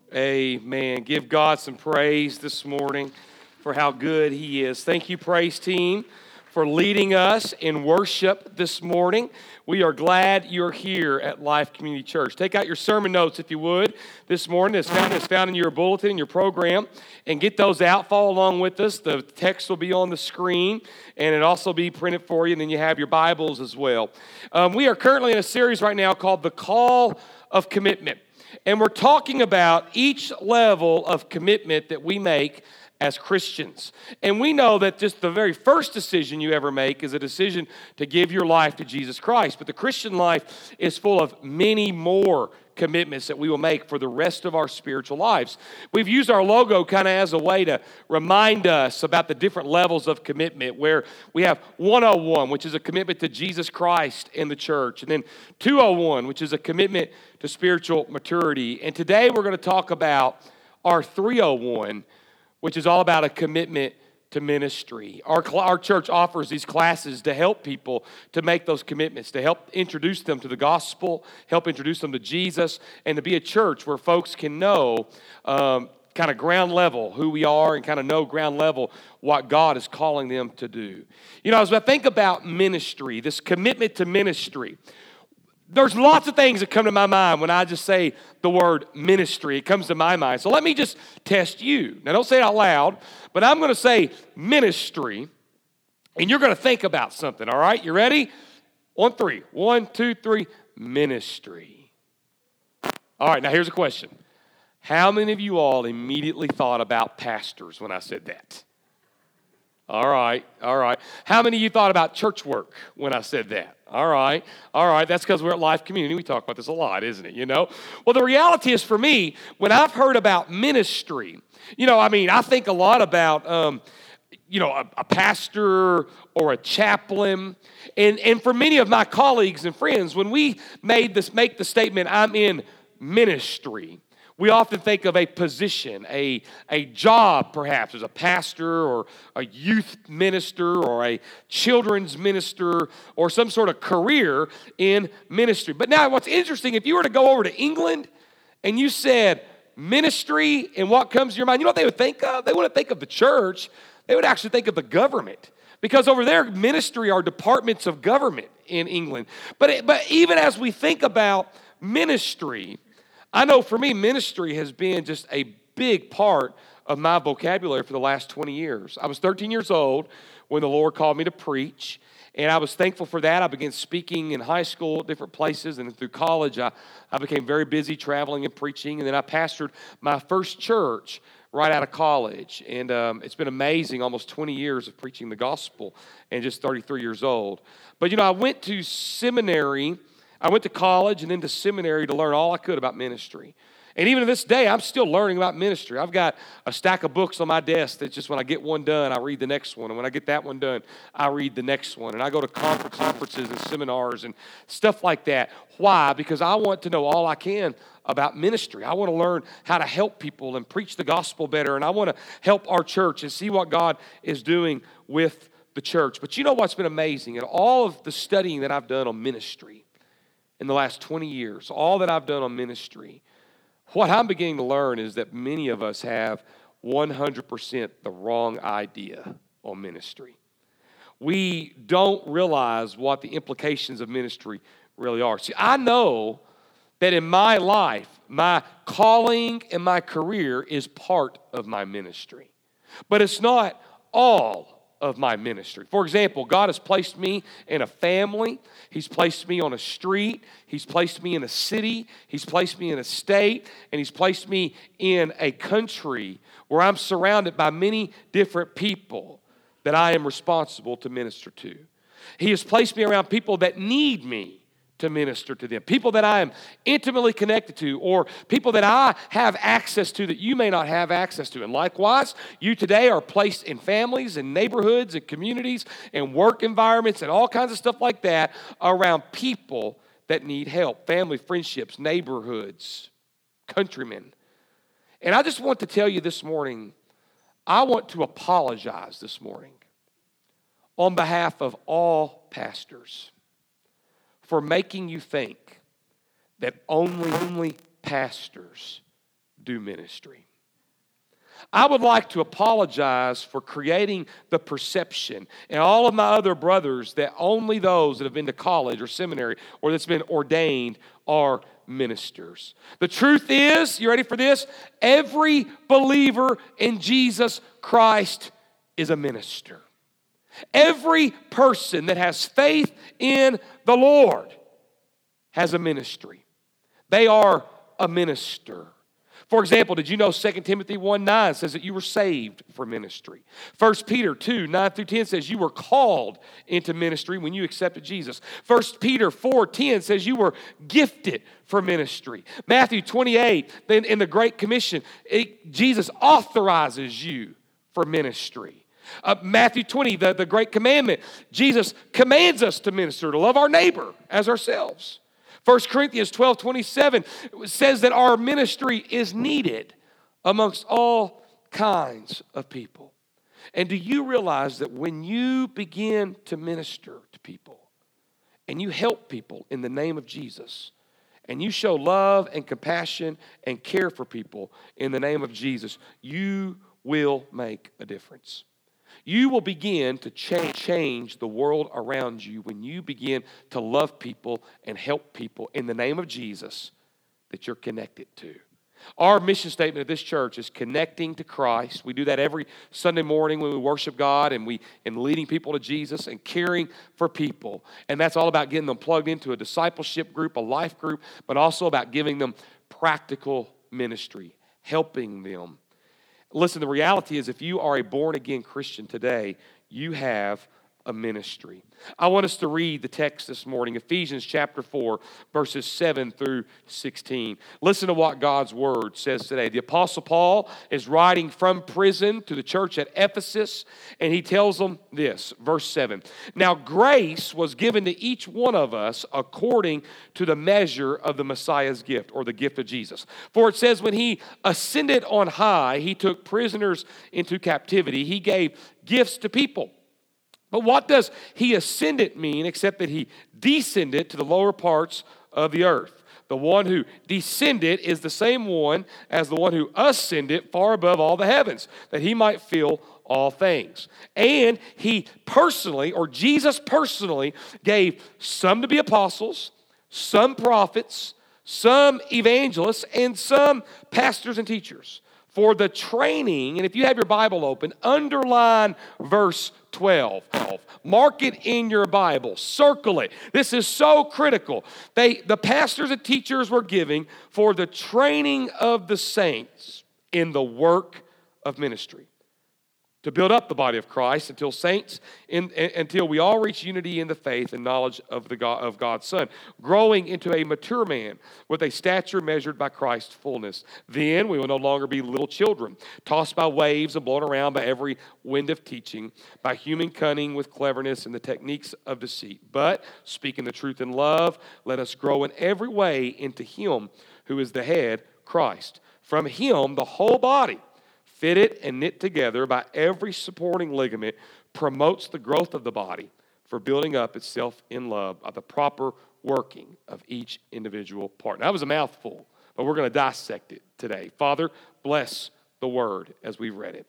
Amen. Give God some praise this morning for how good He is. Thank you, praise team, for leading us in worship this morning. We are glad you're here at Life Community Church. Take out your sermon notes, if you would, this morning. It's found in your bulletin, in your program, and get those out. Follow along with us. The text will be on the screen, and it'll also be printed for you, and then you have your Bibles as well. We are currently in a series right now called The Call of Commitment. And we're talking about each level of commitment that we make as Christians. And we know that just the very first decision you ever make is a decision to give your life to Jesus Christ. But the Christian life is full of many more commitments that we will make for the rest of our spiritual lives. We've used our logo kind of as a way to remind us about the different levels of commitment, where we have 101, which is a commitment to Jesus Christ and the church, and then 201, which is a commitment to spiritual maturity. And today we're going to talk about our 301, which is all about a commitment to ministry. Our church offers these classes to help people to make those commitments, to help introduce them to the gospel, help introduce them to Jesus, and to be a church where folks can know kind of ground level who we are and kind of know ground level what God is calling them to do. You know, as I think about ministry, this commitment to ministry, there's lots of things that come to my mind when I just say the word ministry. It comes to my mind. So let me just test you. Now, don't say it out loud, but I'm going to say ministry, and you're going to think about something, all right? You ready? 1, 3. 1, 2, 3. Ministry. All right, now here's a question. How many of you all immediately thought about pastors when I said that? All right. How many of you thought about church work when I said that? All right. That's because we're at Life Community. We talk about this a lot, isn't it? You know? Well, the reality is for me, when I've heard about ministry, I think a lot about, a pastor or a chaplain. And for many of my colleagues and friends, when we make the statement, I'm in ministry, we often think of a position, a job perhaps as a pastor or a youth minister or a children's minister or some sort of career in ministry. But now what's interesting, if you were to go over to England and you said ministry and what comes to your mind, you know what they would think of? They wouldn't think of the church. They would actually think of the government. Because over there, ministry are departments of government in England. But even as we think about ministry, I know for me, ministry has been just a big part of my vocabulary for the last 20 years. I was 13 years old when the Lord called me to preach, and I was thankful for that. I began speaking in high school at different places, and then through college, I became very busy traveling and preaching, and then I pastored my first church right out of college. And it's been amazing, almost 20 years of preaching the gospel and just 33 years old. But, I went to seminary. I went to college and then to seminary to learn all I could about ministry. And even to this day, I'm still learning about ministry. I've got a stack of books on my desk that's just when I get one done, I read the next one. And when I get that one done, I read the next one. And I go to conferences and seminars and stuff like that. Why? Because I want to know all I can about ministry. I want to learn how to help people and preach the gospel better. And I want to help our church and see what God is doing with the church. But you know what's been amazing? In all of the studying that I've done on ministry, in the last 20 years, all that I've done on ministry, what I'm beginning to learn is that many of us have 100% the wrong idea on ministry. We don't realize what the implications of ministry really are. See, I know that in my life, my calling and my career is part of my ministry, but it's not all of my ministry. For example, God has placed me in a family. He's placed me on a street. He's placed me in a city. He's placed me in a state. And He's placed me in a country where I'm surrounded by many different people that I am responsible to minister to. He has placed me around people that need me to minister to them, people that I am intimately connected to, or people that I have access to that you may not have access to. And likewise, you today are placed in families and neighborhoods and communities and work environments and all kinds of stuff like that around people that need help, family, friendships, neighborhoods, countrymen. And I just want to tell you this morning, I want to apologize this morning on behalf of all pastors for making you think that only pastors do ministry. I would like to apologize for creating the perception, and all of my other brothers, that only those that have been to college or seminary or that's been ordained are ministers. The truth is, you ready for this? Every believer in Jesus Christ is a minister. Every person that has faith in the Lord has a ministry. They are a minister. For example, did you know 2 Timothy 1:9 says that you were saved for ministry? 1 Peter 2:9 through 10 says you were called into ministry when you accepted Jesus. 1 Peter 4:10 says you were gifted for ministry. Matthew 28, then in the Great Commission, Jesus authorizes you for ministry. Matthew 20, the Great Commandment, Jesus commands us to minister, to love our neighbor as ourselves. 1 Corinthians 12:27 says that our ministry is needed amongst all kinds of people. And do you realize that when you begin to minister to people and you help people in the name of Jesus and you show love and compassion and care for people in the name of Jesus, you will make a difference. You will begin to change the world around you when you begin to love people and help people in the name of Jesus that you're connected to. Our mission statement of this church is connecting to Christ. We do that every Sunday morning when we worship God and leading people to Jesus and caring for people. And that's all about getting them plugged into a discipleship group, a life group, but also about giving them practical ministry, helping them. Listen, the reality is if you are a born-again Christian today, you have a ministry. I want us to read the text this morning, Ephesians chapter 4, verses 7 through 16. Listen to what God's word says today. The Apostle Paul is writing from prison to the church at Ephesus, and he tells them this, verse 7. Now grace was given to each one of us according to the measure of the Messiah's gift, or the gift of Jesus. For it says, when he ascended on high, he took prisoners into captivity. He gave gifts to people. But what does he ascended mean except that he descended to the lower parts of the earth? The one who descended is the same one as the one who ascended far above all the heavens, that he might fill all things. And he personally, or Jesus personally, gave some to be apostles, some prophets, some evangelists, and some pastors and teachers for the training. And if you have your Bible open, underline verse 12. Mark it in your Bible. Circle it. This is so critical. The pastors and teachers were giving for the training of the saints in the work of ministry, to build up the body of Christ until we all reach unity in the faith and knowledge of God's Son, growing into a mature man with a stature measured by Christ's fullness. Then we will no longer be little children, tossed by waves and blown around by every wind of teaching, by human cunning with cleverness and the techniques of deceit. But, speaking the truth in love, let us grow in every way into Him who is the head, Christ. From Him, the whole body, fitted and knit together by every supporting ligament, promotes the growth of the body for building up itself in love by the proper working of each individual part. Now, that was a mouthful, but we're going to dissect it today. Father, bless the word as we've read it.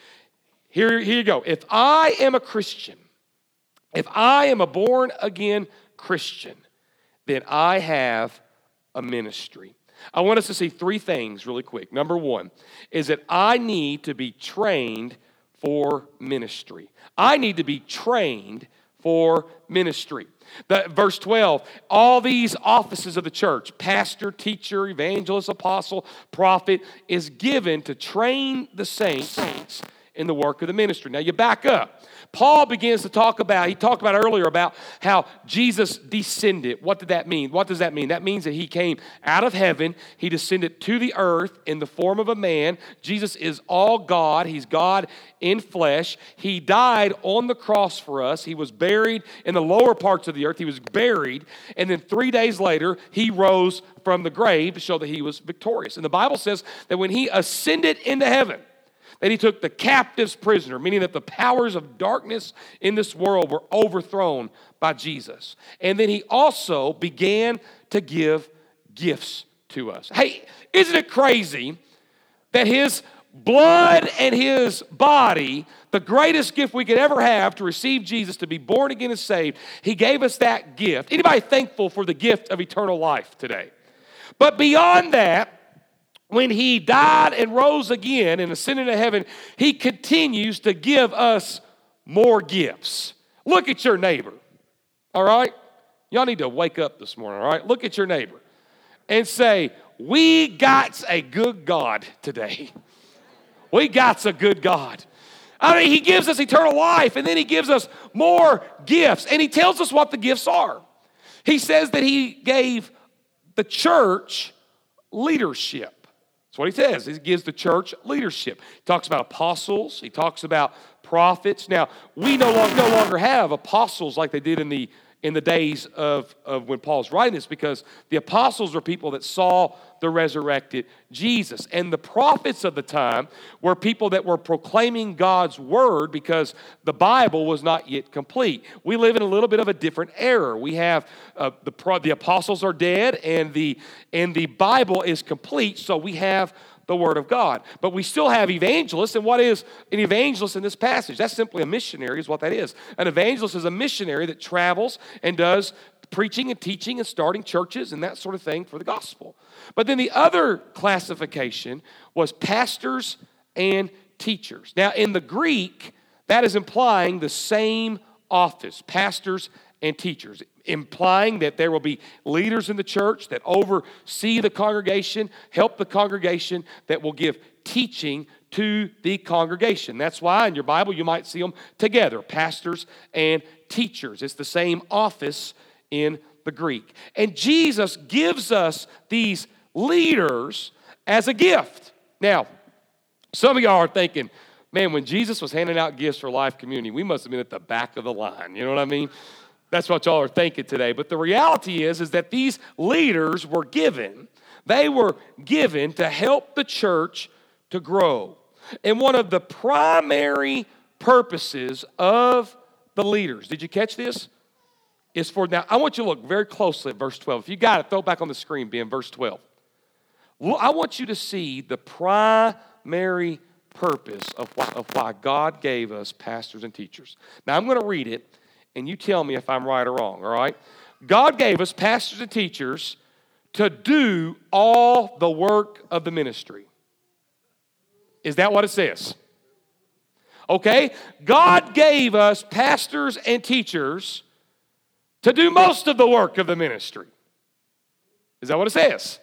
Here you go. If I am a Christian, if I am a born-again Christian, then I have a ministry. I want us to see three things really quick. Number one is that I need to be trained for ministry. I need to be trained for ministry. Verse 12, all these offices of the church, pastor, teacher, evangelist, apostle, prophet, is given to train the saints in the work of the ministry. Now you back up. Paul begins to talked about earlier about how Jesus descended. What did that mean? What does that mean? That means that he came out of heaven. He descended to the earth in the form of a man. Jesus is all God. He's God in flesh. He died on the cross for us. He was buried in the lower parts of the earth. He was buried. And then 3 days later, he rose from the grave to show that he was victorious. And the Bible says that when he ascended into heaven, that he took the captives prisoner, meaning that the powers of darkness in this world were overthrown by Jesus. And then he also began to give gifts to us. Hey, isn't it crazy that his blood and his body, the greatest gift we could ever have to receive Jesus, to be born again and saved, he gave us that gift. Anybody thankful for the gift of eternal life today? But beyond that, when he died and rose again and ascended to heaven, he continues to give us more gifts. Look at your neighbor, all right? Y'all need to wake up this morning, all right? Look at your neighbor and say, we got a good God today. We got a good God. I mean, he gives us eternal life, and then he gives us more gifts, and he tells us what the gifts are. He says that he gave the church leadership. That's what he says. He gives the church leadership. He talks about apostles. He talks about prophets. Now, we no longer have apostles like they did in the days of when Paul's writing this, because the apostles were people that saw the resurrected Jesus. And the prophets of the time were people that were proclaiming God's word, because the Bible was not yet complete. We live in a little bit of a different era. We have the apostles are dead, and the Bible is complete, so we have the Word of God. But we still have evangelists, and what is an evangelist in this passage? That's simply a missionary is what that is. An evangelist is a missionary that travels and does preaching and teaching and starting churches and that sort of thing for the gospel. But then the other classification was pastors and teachers. Now, in the Greek, that is implying the same office, pastors and teachers, implying that there will be leaders in the church that oversee the congregation, help the congregation, that will give teaching to the congregation. That's why in your Bible you might see them together, pastors and teachers. It's the same office in the Greek. And Jesus gives us these leaders as a gift. Now, some of y'all are thinking, man, when Jesus was handing out gifts for Life Community, we must have been at the back of the line. You know what I mean? That's what y'all are thinking today. But the reality is that these leaders were given. They were given to help the church to grow. And one of the primary purposes of the leaders, did you catch this? Is for, now I want you to look very closely at verse 12. If you got it, throw it back on the screen, Ben, verse 12. I want you to see the primary purpose of why God gave us pastors and teachers. Now I'm going to read it, and you tell me if I'm right or wrong, all right? God gave us pastors and teachers to do all the work of the ministry. Is that what it says? Okay? God gave us pastors and teachers to do most of the work of the ministry. Is that what it says?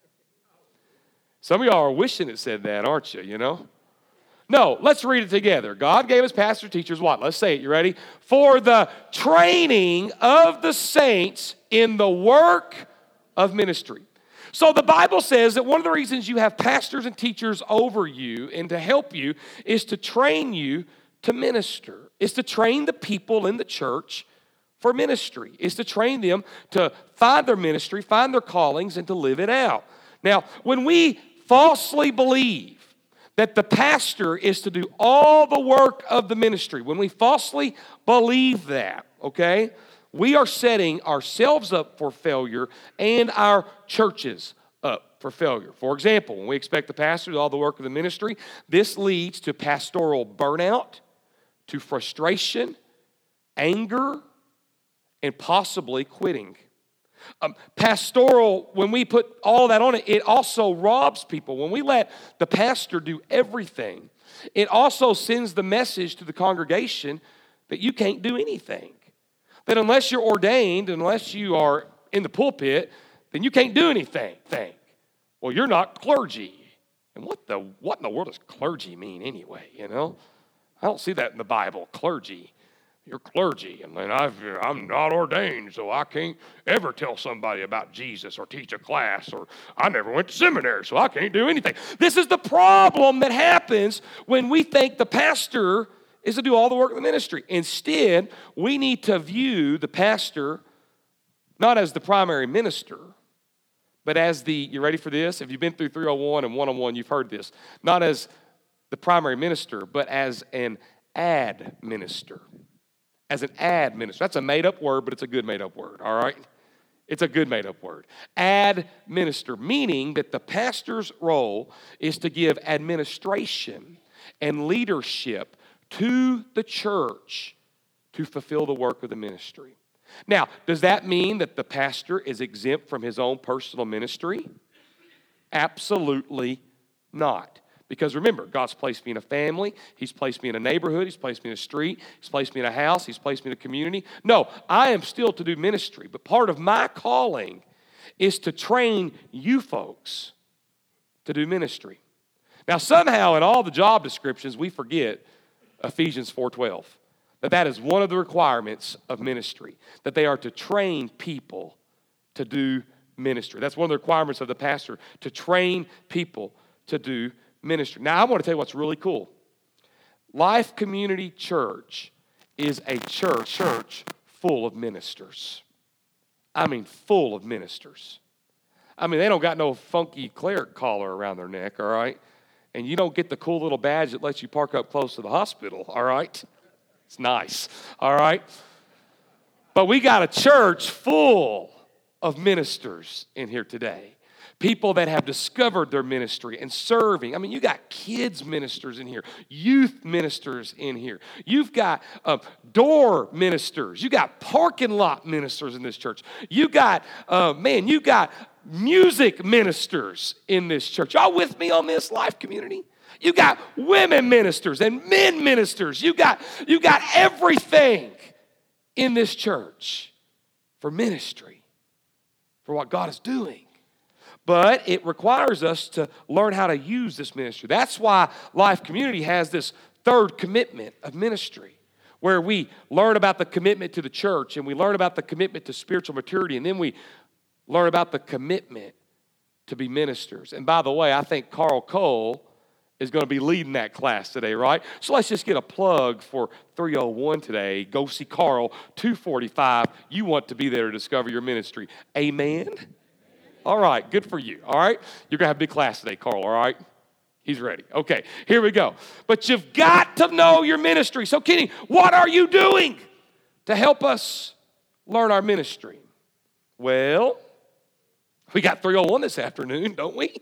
Some of y'all are wishing it said that, aren't you, No, let's read it together. God gave us pastors, teachers, what? Let's say it. You ready? For the training of the saints in the work of ministry. So the Bible says that one of the reasons you have pastors and teachers over you and to help you is to train you to minister. Is to train the people in the church for ministry. Is to train them to find their ministry, find their callings, and to live it out. Now, when we falsely believe that the pastor is to do all the work of the ministry, when we falsely believe that, okay, we are setting ourselves up for failure and our churches up for failure. For example, when we expect the pastor to do all the work of the ministry, this leads to pastoral burnout, to frustration, anger, and possibly quitting. Pastoral, when we put all that on it, it also robs people. When we let the pastor do everything, it also sends the message to the congregation that you can't do anything. That unless you're ordained, unless you are in the pulpit, then you can't do anything. Well, you're not clergy. And what in the world does clergy mean anyway, I don't see that in the Bible, clergy. You're clergy. I mean, I'm not ordained, so I can't ever tell somebody about Jesus or teach a class, or I never went to seminary, so I can't do anything. This is the problem that happens when we think the pastor is to do all the work of the ministry. Instead, we need to view the pastor not as the primary minister, but as you ready for this? If you've been through 301 and 101, you've heard this. Not as the primary minister, but as an ad minister. As an ad minister. That's a made-up word, but it's a good made-up word, all right? It's a good made-up word. Administer, meaning that the pastor's role is to give administration and leadership to the church to fulfill the work of the ministry. Now, does that mean that the pastor is exempt from his own personal ministry? Absolutely not. Because remember, God's placed me in a family. He's placed me in a neighborhood. He's placed me in a street. He's placed me in a house. He's placed me in a community. No, I am still to do ministry. But part of my calling is to train you folks to do ministry. Now, somehow in all the job descriptions, we forget Ephesians 4:12. That is one of the requirements of ministry. That they are to train people to do ministry. That's one of the requirements of the pastor, to train people to do ministry. Now, I want to tell you what's really cool. Life Community Church is a church full of ministers. I mean, full of ministers. I mean, they don't got no funky cleric collar around their neck, all right? And you don't get the cool little badge that lets you park up close to the hospital, all right? It's nice, all right? But we got a church full of ministers in here today. People that have discovered their ministry and serving. I mean, you got kids ministers in here, youth ministers in here. You've got door ministers. You got parking lot ministers in this church. You got, you got music ministers in this church. Y'all with me on this, Life Community? You got women ministers and men ministers. You got everything in this church for ministry, for what God is doing. But it requires us to learn how to use this ministry. That's why Life Community has this third commitment of ministry, where we learn about the commitment to the church, and we learn about the commitment to spiritual maturity, and then we learn about the commitment to be ministers. And by the way, I think Carl Cole is going to be leading that class today, right? So let's just get a plug for 301 today. Go see Carl, 245. You want to be there to discover your ministry. Amen? All right, good for you, all right? You're going to have a big class today, Carl, all right? He's ready. Okay, here we go. But you've got to know your ministry. So, Kenny, what are you doing to help us learn our ministry? Well, we got 301 this afternoon, don't we?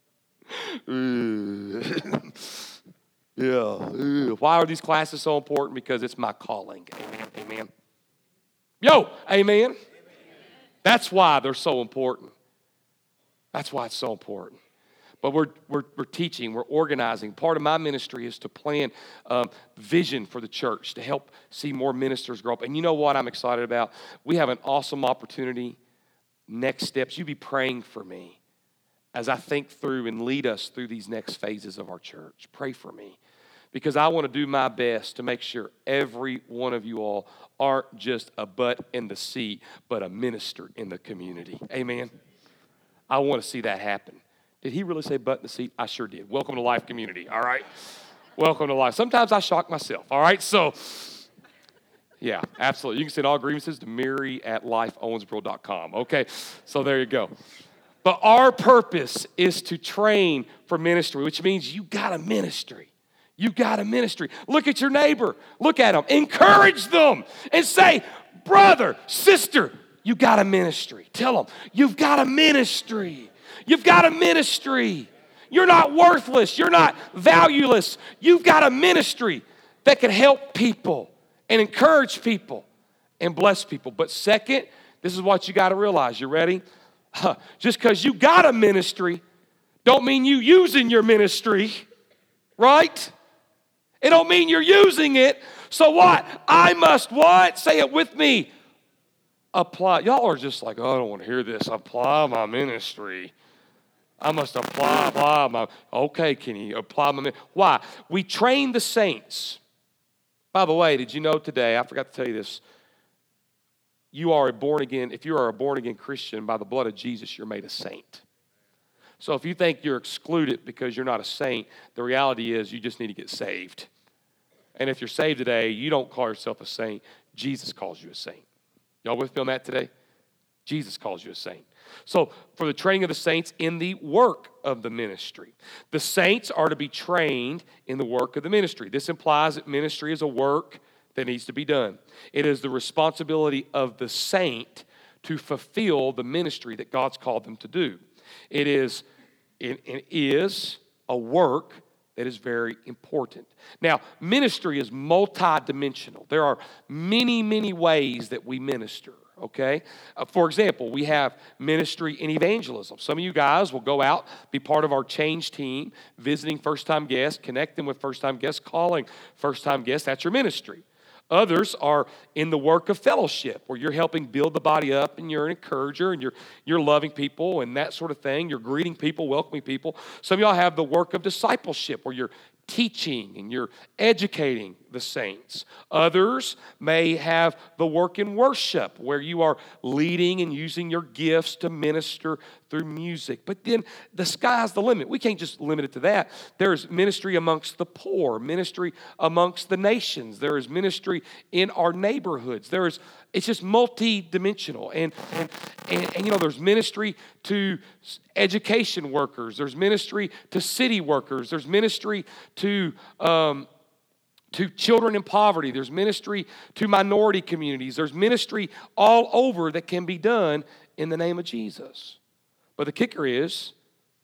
Yeah. Why are these classes so important? Because it's my calling. Amen. Amen. Yo, amen. That's why they're so important. That's why it's so important. But we're teaching, we're organizing. Part of my ministry is to plan vision for the church, to help see more ministers grow up. And you know what I'm excited about? We have an awesome opportunity. Next steps, you be praying for me as I think through and lead us through these next phases of our church. Pray for me, because I want to do my best to make sure every one of you all aren't just a butt in the seat, but a minister in the community. Amen. I want to see that happen. Did he really say butt in the seat? I sure did. Welcome to Life Community, all right? Welcome to Life. Sometimes I shock myself, all right? So, yeah, absolutely. You can send all grievances to Mary@lifeowensboro.com, okay? So there you go. But our purpose is to train for ministry, which means you got a ministry. You got a ministry. Look at your neighbor. Look at them. Encourage them and say, brother, sister, you got a ministry. Tell them, you've got a ministry. You've got a ministry. You're not worthless. You're not valueless. You've got a ministry that can help people and encourage people and bless people. But second, this is what you got to realize. You ready? Just because you got a ministry don't mean you using your ministry, right? It don't mean you're using it. So what? I must what? Say it with me. Apply. Y'all are just like, oh, I don't want to hear this. Apply my ministry. I must apply my, okay, can you apply my ministry? Why? We train the saints. By the way, did you know today, I forgot to tell you this, you are a born again, if you are a born again Christian, by the blood of Jesus, you're made a saint. So if you think you're excluded because you're not a saint, the reality is you just need to get saved. And if you're saved today, you don't call yourself a saint. Jesus calls you a saint. Y'all with me on that today? Jesus calls you a saint. So for the training of the saints in the work of the ministry. The saints are to be trained in the work of the ministry. This implies that ministry is a work that needs to be done. It is the responsibility of the saint to fulfill the ministry that God's called them to do. It is a work that is very important. Now, ministry is multidimensional. There are many, many ways that we minister, okay? For example, we have ministry in evangelism. Some of you guys will go out, be part of our change team, visiting first-time guests, connecting with first-time guests, calling first-time guests. That's your ministry. Others are in the work of fellowship, where you're helping build the body up, and you're an encourager, and you're loving people and that sort of thing. You're greeting people, welcoming people. Some of y'all have the work of discipleship, where you're teaching and you're educating the saints. Others may have the work in worship, where you are leading and using your gifts to minister through music. But then the sky's the limit. We can't just limit it to that. There's ministry amongst the poor, ministry amongst the nations. There is ministry in our neighborhoods. It's just multi-dimensional. And there's ministry to education workers. There's ministry to city workers. There's ministry to children in poverty. There's ministry to minority communities. There's ministry all over that can be done in the name of Jesus. But the kicker is,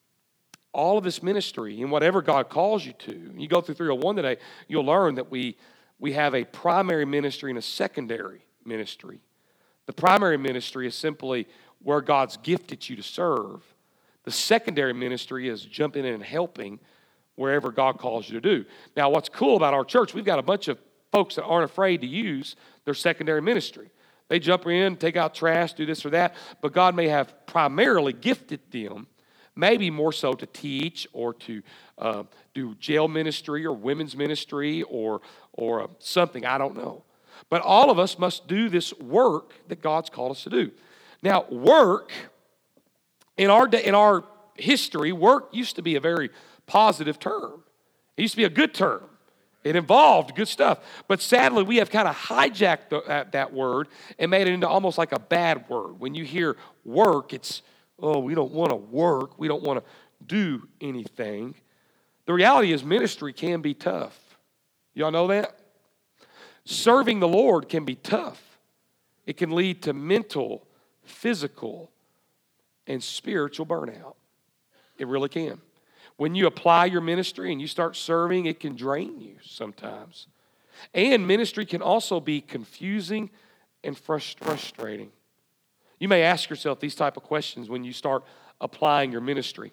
all of this ministry, and whatever God calls you to, you go through 301 today, you'll learn that we have a primary ministry and a secondary ministry. The primary ministry is simply where God's gifted you to serve. The secondary ministry is jumping in and helping wherever God calls you to do. Now, what's cool about our church, we've got a bunch of folks that aren't afraid to use their secondary ministry. They jump in, take out trash, do this or that, but God may have primarily gifted them, maybe more so to teach or to do jail ministry or women's ministry or something, I don't know. But all of us must do this work that God's called us to do. Now, work, in our history, work used to be a very positive term. It used to be a good term. It involved good stuff. But sadly, we have kind of hijacked that word and made it into almost like a bad word. When you hear work, it's, we don't want to work. We don't want to do anything. The reality is ministry can be tough. Y'all know that? Serving the Lord can be tough. It can lead to mental, physical, and spiritual burnout. It really can. When you apply your ministry and you start serving, it can drain you sometimes. And ministry can also be confusing and frustrating. You may ask yourself these type of questions when you start applying your ministry.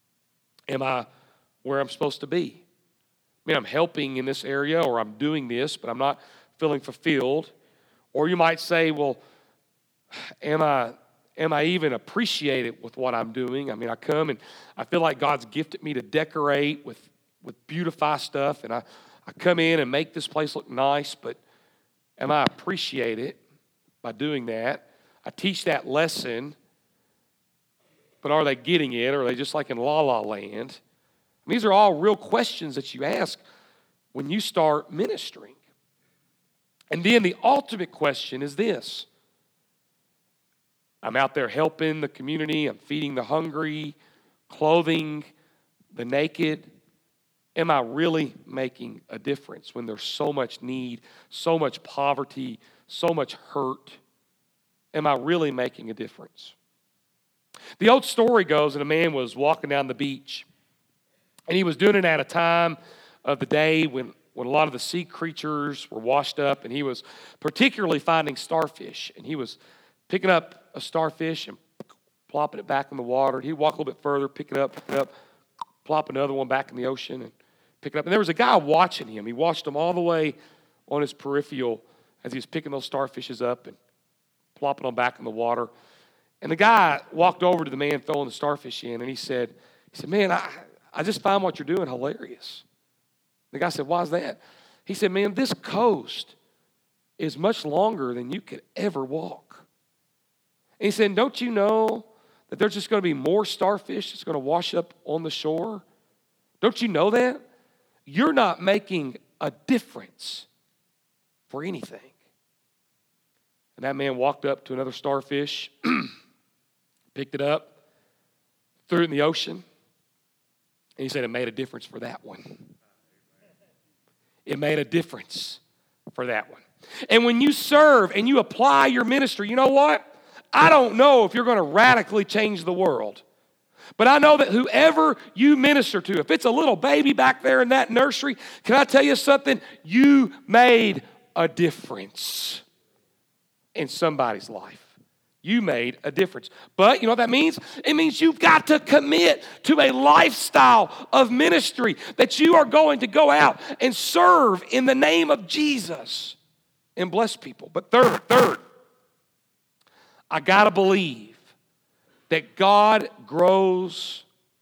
Am I where I'm supposed to be? I mean, I'm helping in this area, or I'm doing this, but I'm not feeling fulfilled. Or you might say, well, am I even appreciated with what I'm doing? I mean, I come and I feel like God's gifted me to decorate with beautify stuff, and I come in and make this place look nice, but am I appreciated by doing that? I teach that lesson, but are they getting it, or are they just like in La La Land? These are all real questions that you ask when you start ministering. And then the ultimate question is this. I'm out there helping the community. I'm feeding the hungry, clothing the naked. Am I really making a difference when there's so much need, so much poverty, so much hurt? Am I really making a difference? The old story goes that a man was walking down the beach, and he was doing it at a time of the day when a lot of the sea creatures were washed up, and he was particularly finding starfish, and he was picking up a starfish and plopping it back in the water. He'd walk a little bit further, pick it up, plop another one back in the ocean and pick it up. And there was a guy watching him. He watched him all the way on his peripheral as he was picking those starfishes up and plopping them back in the water. And the guy walked over to the man throwing the starfish in, and he said, man, I just find what you're doing hilarious. The guy said, why is that? He said, man, this coast is much longer than you could ever walk. And he said, don't you know that there's just going to be more starfish that's going to wash up on the shore? Don't you know that? You're not making a difference for anything. And that man walked up to another starfish, picked it up, threw it in the ocean, and he said it made a difference for that one. It made a difference for that one. And when you serve and you apply your ministry, you know what? I don't know if you're going to radically change the world. But I know that whoever you minister to, if it's a little baby back there in that nursery, can I tell you something? You made a difference in somebody's life. You made a difference. But you know what that means? It means you've got to commit to a lifestyle of ministry, that you are going to go out and serve in the name of Jesus and bless people. But third, I got to believe that God grows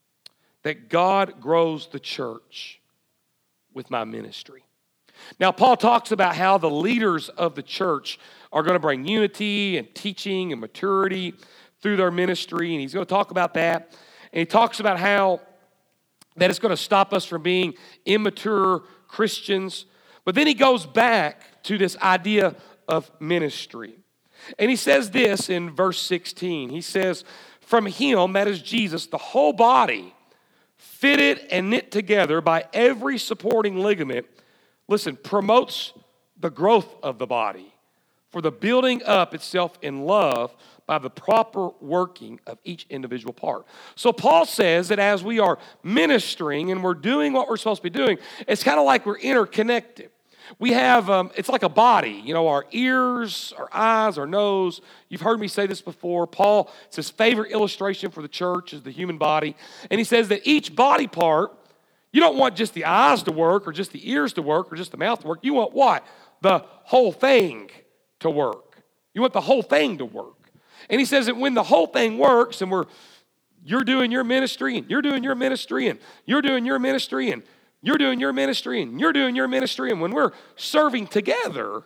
the church with my ministry. Now, Paul talks about how the leaders of the church are going to bring unity and teaching and maturity through their ministry, and he's going to talk about that. And he talks about how that it's going to stop us from being immature Christians. But then he goes back to this idea of ministry. And he says this in verse 16. He says, "From him," that is Jesus, "the whole body, fitted and knit together by every supporting ligament," listen, "promotes the growth of the body for the building up itself in love by the proper working of each individual part." So Paul says that as we are ministering and we're doing what we're supposed to be doing, it's kind of like we're interconnected. We have, it's like a body, you know, our ears, our eyes, our nose. You've heard me say this before. Paul, it's his favorite illustration for the church is the human body. And he says that each body part, you don't want just the eyes to work or just the ears to work or just the mouth to work. You want what? The whole thing to work. You want the whole thing to work. And he says that when the whole thing works and you're doing your ministry and you're doing your ministry and you're doing your ministry and you're doing your ministry and you're doing your ministry, and when we're serving together,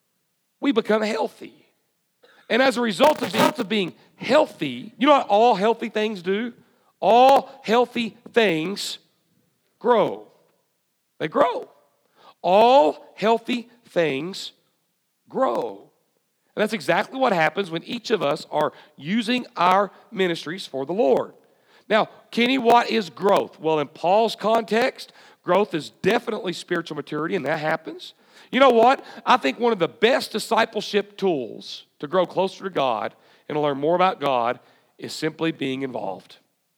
we become healthy. And as a result of being healthy, you know what all healthy things do? All healthy things grow. They grow. All healthy things grow. And that's exactly what happens when each of us are using our ministries for the Lord. Now, Kenny, what is growth? Well, in Paul's context, growth is definitely spiritual maturity, and that happens. You know what? I think one of the best discipleship tools to grow closer to God and to learn more about God is simply being involved.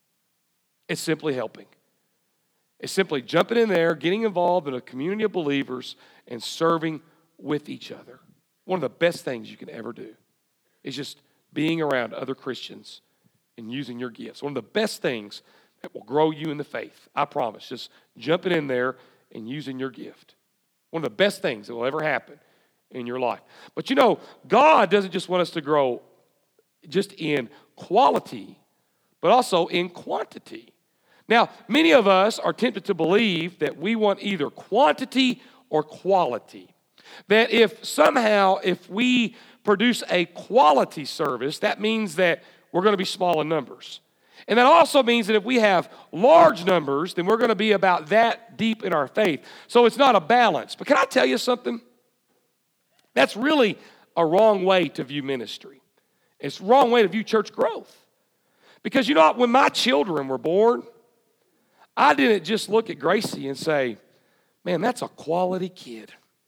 It's simply helping. It's simply jumping in there, getting involved in a community of believers, and serving with each other. One of the best things you can ever do is just being around other Christians and using your gifts. One of the best things that will grow you in the faith, I promise, just jumping in there and using your gift. One of the best things that will ever happen in your life. But you know, God doesn't just want us to grow just in quality, but also in quantity. Now, many of us are tempted to believe that we want either quantity or quality. That if we produce a quality service, that means that we're going to be small in numbers. And that also means that if we have large numbers, then we're going to be about that deep in our faith. So it's not a balance. But can I tell you something? That's really a wrong way to view ministry. It's a wrong way to view church growth. Because you know what? When my children were born, I didn't just look at Gracie and say, man, that's a quality kid.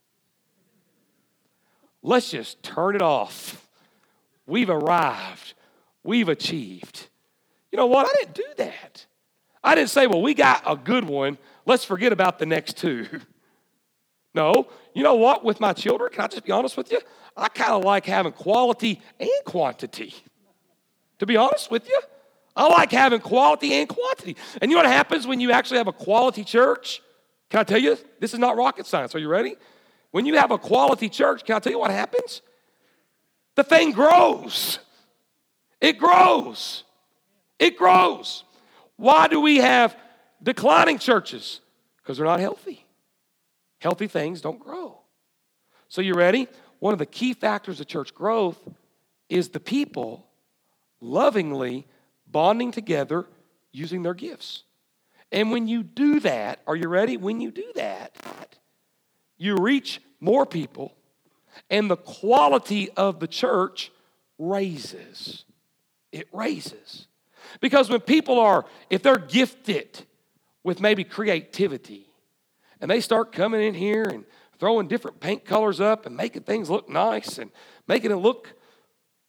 Let's just turn it off. We've arrived. We've achieved. You know what? I didn't do that. I didn't say, well, we got a good one. Let's forget about the next two. No. You know what? With my children, can I just be honest with you? I kind of like having quality and quantity. To be honest with you, I like having quality and quantity. And you know what happens when you actually have a quality church? Can I tell you? This is not rocket science. Are you ready? When you have a quality church, can I tell you what happens? The thing grows. It grows. It grows. Why do we have declining churches? Because they're not healthy. Healthy things don't grow. So you ready? One of the key factors of church growth is the people lovingly bonding together using their gifts. And when you do that, are you ready? When you do that, you reach more people and the quality of the church raises. It raises. Because when people if they're gifted with maybe creativity and they start coming in here and throwing different paint colors up and making things look nice and making it look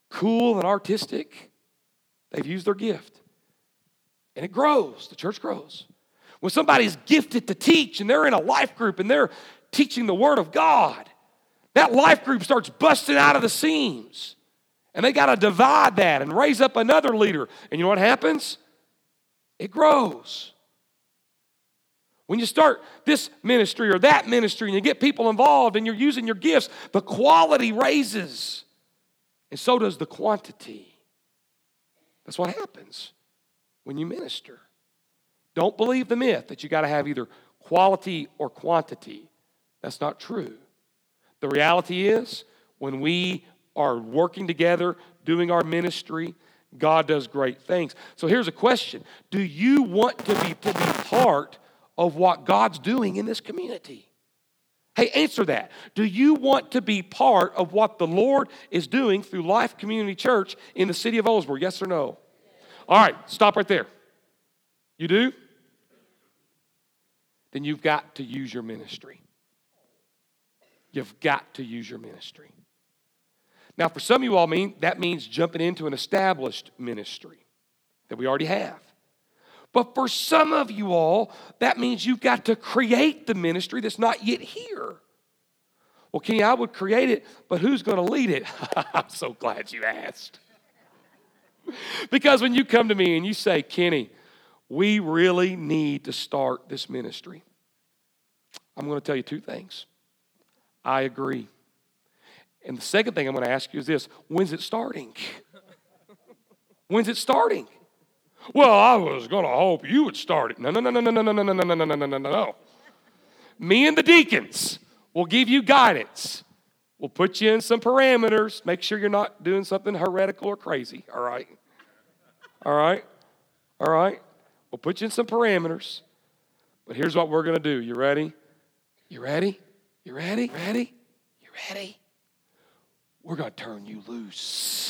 cool and artistic, they've used their gift. And it grows. The church grows. When somebody's gifted to teach and they're in a life group and they're teaching the Word of God, that life group starts busting out of the seams. And they got to divide that and raise up another leader. And you know what happens? It grows. When you start this ministry or that ministry and you get people involved and you're using your gifts, the quality raises. And so does the quantity. That's what happens when you minister. Don't believe the myth that you got to have either quality or quantity. That's not true. The reality is, when we are working together, doing our ministry, God does great things. So here's a question. Do you want to be part of what God's doing in this community? Hey, answer that. Do you want to be part of what the Lord is doing through Life Community Church in the city of Owensboro? Yes or no? All right, stop right there. You do? Then you've got to use your ministry. You've got to use your ministry. Now, for some of you all, that means jumping into an established ministry that we already have. But for some of you all, that means you've got to create the ministry that's not yet here. Well, Kenny, I would create it, but who's going to lead it? I'm so glad you asked. Because when you come to me and you say, Kenny, we really need to start this ministry, I'm going to tell you two things. I agree. And the second thing I'm going to ask you is this: when's it starting? When's it starting? Well, I was going to hope you would start it. No. Me and the deacons will give you guidance. We'll put you in some parameters. Make sure you're not doing something heretical or crazy, all right? All right? All right? We'll put you in some parameters. But here's what we're going to do. You ready? You ready? You ready? Ready? You ready? We're going to turn you loose.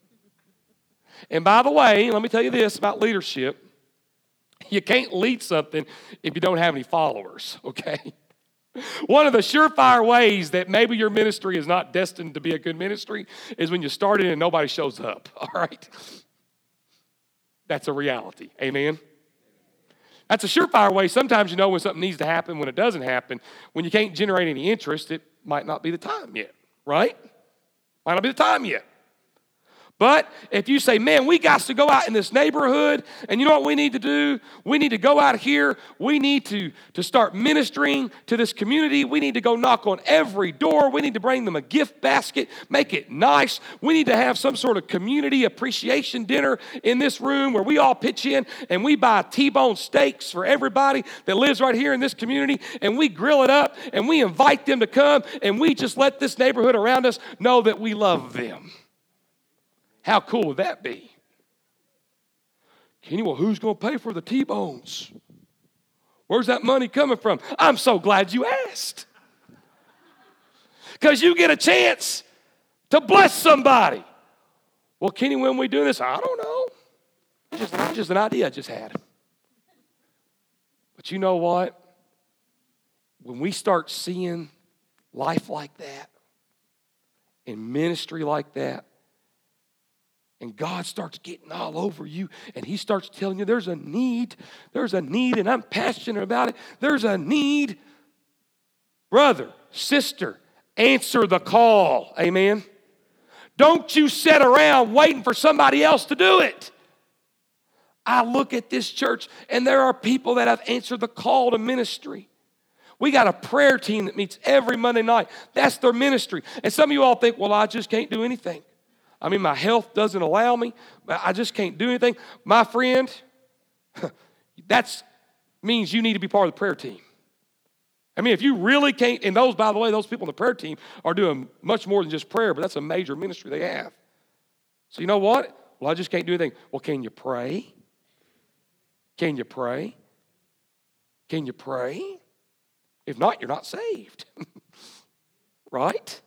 And by the way, let me tell you this about leadership. You can't lead something if you don't have any followers, okay? One of the surefire ways that maybe your ministry is not destined to be a good ministry is when you start it and nobody shows up, all right? That's a reality, amen? That's a surefire way. Sometimes you know when something needs to happen, when it doesn't happen. When you can't generate any interest, it might not be the time yet, right? Might not be the time yet. But if you say, man, we got to go out in this neighborhood, and you know what we need to do? We need to go out here. We need to start ministering to this community. We need to go knock on every door. We need to bring them a gift basket, make it nice. We need to have some sort of community appreciation dinner in this room where we all pitch in and we buy T-bone steaks for everybody that lives right here in this community, and we grill it up, and we invite them to come, and we just let this neighborhood around us know that we love them. How cool would that be? Kenny, well, who's going to pay for the T-bones? Where's that money coming from? I'm so glad you asked. Because you get a chance to bless somebody. Well, Kenny, when we do this, I don't know. It's just an idea I just had. But you know what? When we start seeing life like that, and ministry like that, and God starts getting all over you, and He starts telling you there's a need, and I'm passionate about it. There's a need. Brother, sister, answer the call. Amen? Don't you sit around waiting for somebody else to do it. I look at this church, and there are people that have answered the call to ministry. We got a prayer team that meets every Monday night. That's their ministry. And some of you all think, well, I just can't do anything. I mean, my health doesn't allow me. I just can't do anything. My friend, that means you need to be part of the prayer team. I mean, if you really can't, and those, by the way, those people on the prayer team are doing much more than just prayer, but that's a major ministry they have. So you know what? Well, I just can't do anything. Well, can you pray? Can you pray? Can you pray? If not, you're not saved. Right?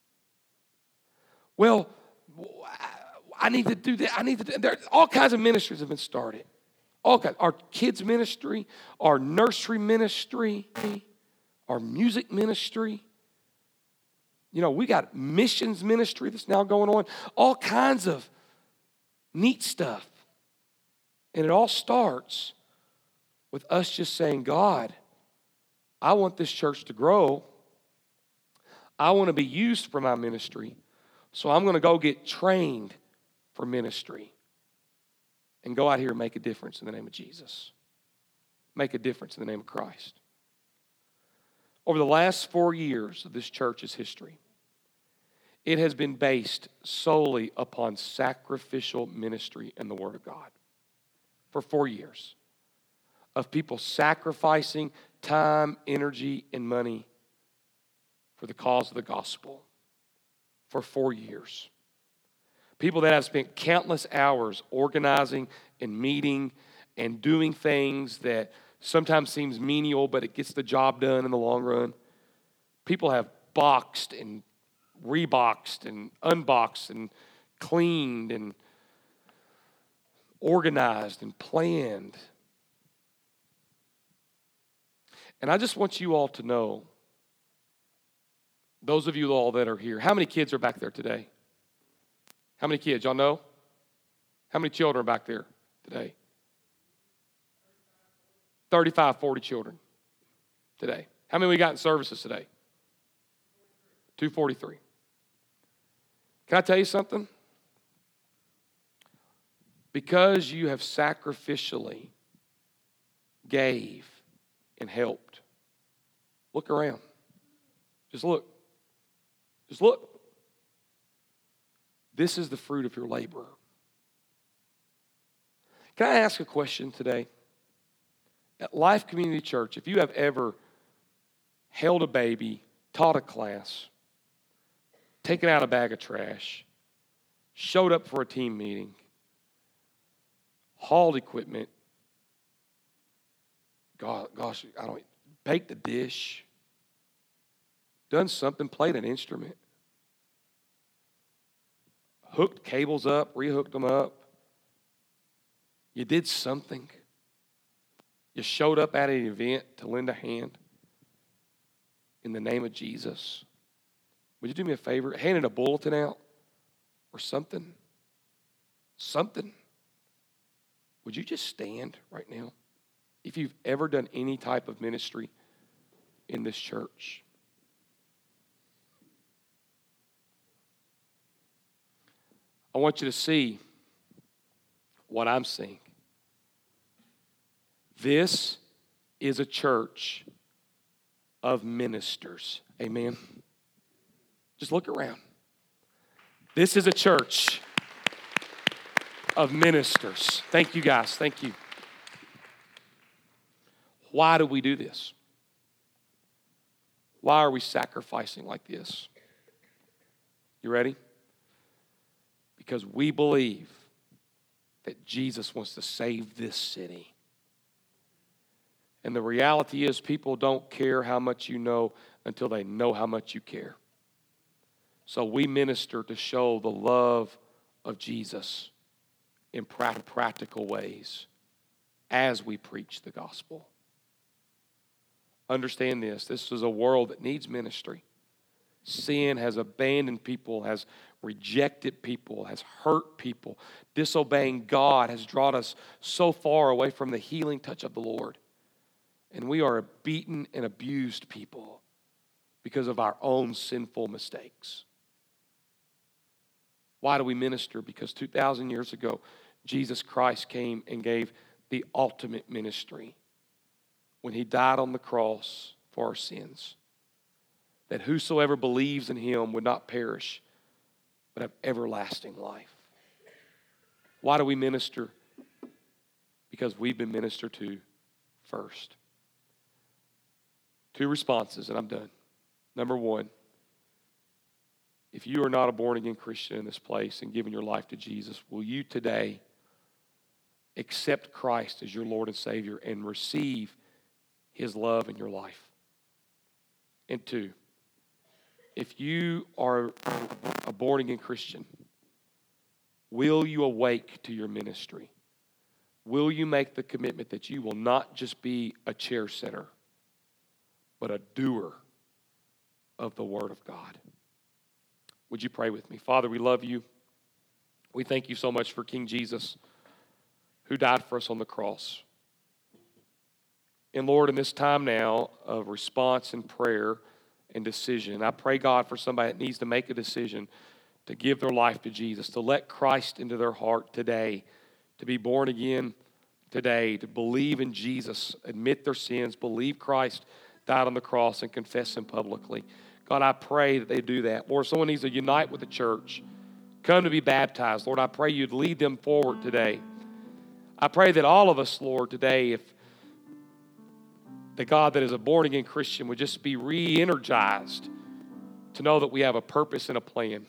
Well, I need to do that. There, all kinds of ministries have been started. All kinds. Our kids ministry, our nursery ministry, our music ministry. We got missions ministry that's now going on, all kinds of neat stuff. And it all starts with us just saying, God, I want this church to grow. I want to be used for my ministry. So I'm going to go get trained for ministry and go out here and make a difference in the name of Jesus. Make a difference in the name of Christ. Over the last 4 years of this church's history, it has been based solely upon sacrificial ministry and the Word of God. For 4 years of people sacrificing time, energy, and money for the cause of the gospel. For 4 years. People that have spent countless hours organizing and meeting and doing things that sometimes seems menial, but it gets the job done in the long run. People have boxed and reboxed and unboxed and cleaned and organized and planned. And I just want you all to know, those of you all that are here, how many kids are back there today? How many kids? Y'all know? How many children are back there today? 35, 40 children today. How many we got in services today? 243. Can I tell you something? Because you have sacrificially gave and helped, look around. Just look. Just look. This is the fruit of your labor. Can I ask a question today? At Life Community Church, if you have ever held a baby, taught a class, taken out a bag of trash, showed up for a team meeting, hauled equipment, baked a dish, done something, played an instrument, hooked cables up, rehooked them up. You did something. You showed up at an event to lend a hand in the name of Jesus. Would you do me a favor? Handed a bulletin out or something. Something. Would you just stand right now? If you've ever done any type of ministry in this church. I want you to see what I'm seeing. This is a church of ministers. Amen. Just look around. This is a church of ministers. Thank you, guys. Thank you. Why do we do this? Why are we sacrificing like this? You ready? Because we believe that Jesus wants to save this city. And the reality is people don't care how much you know until they know how much you care. So we minister to show the love of Jesus in practical ways as we preach the gospel. Understand this. This is a world that needs ministry. Sin has abandoned people, has rejected people, has hurt people. Disobeying God has drawn us so far away from the healing touch of the Lord. And we are a beaten and abused people because of our own sinful mistakes. Why do we minister? Because 2,000 years ago, Jesus Christ came and gave the ultimate ministry when he died on the cross for our sins. That whosoever believes in him would not perish, but have everlasting life. Why do we minister? Because we've been ministered to first. 2 responses, and I'm done. Number 1, if you are not a born-again Christian in this place and giving your life to Jesus, will you today accept Christ as your Lord and Savior and receive his love in your life? And 2, if you are a born-again Christian, will you awake to your ministry? Will you make the commitment that you will not just be a chair sitter, but a doer of the Word of God? Would you pray with me? Father, we love you. We thank you so much for King Jesus, who died for us on the cross. And Lord, in this time now of response and prayer and decision, I pray, God, for somebody that needs to make a decision to give their life to Jesus, to let Christ into their heart today, to be born again today, to believe in Jesus, admit their sins, believe Christ died on the cross, and confess him publicly. God, I pray that they do that. Lord, someone needs to unite with the church, come to be baptized. Lord, I pray you'd lead them forward today. I pray that all of us, Lord, today, if the God that is a born-again Christian would just be re-energized to know that we have a purpose and a plan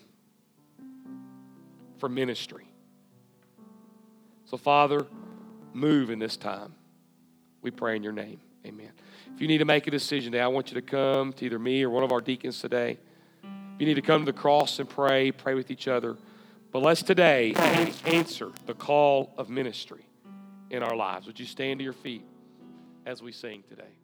for ministry. So, Father, move in this time. We pray in your name. Amen. If you need to make a decision today, I want you to come to either me or one of our deacons today. If you need to come to the cross and pray with each other. But let's today answer the call of ministry in our lives. Would you stand to your feet as we sing today?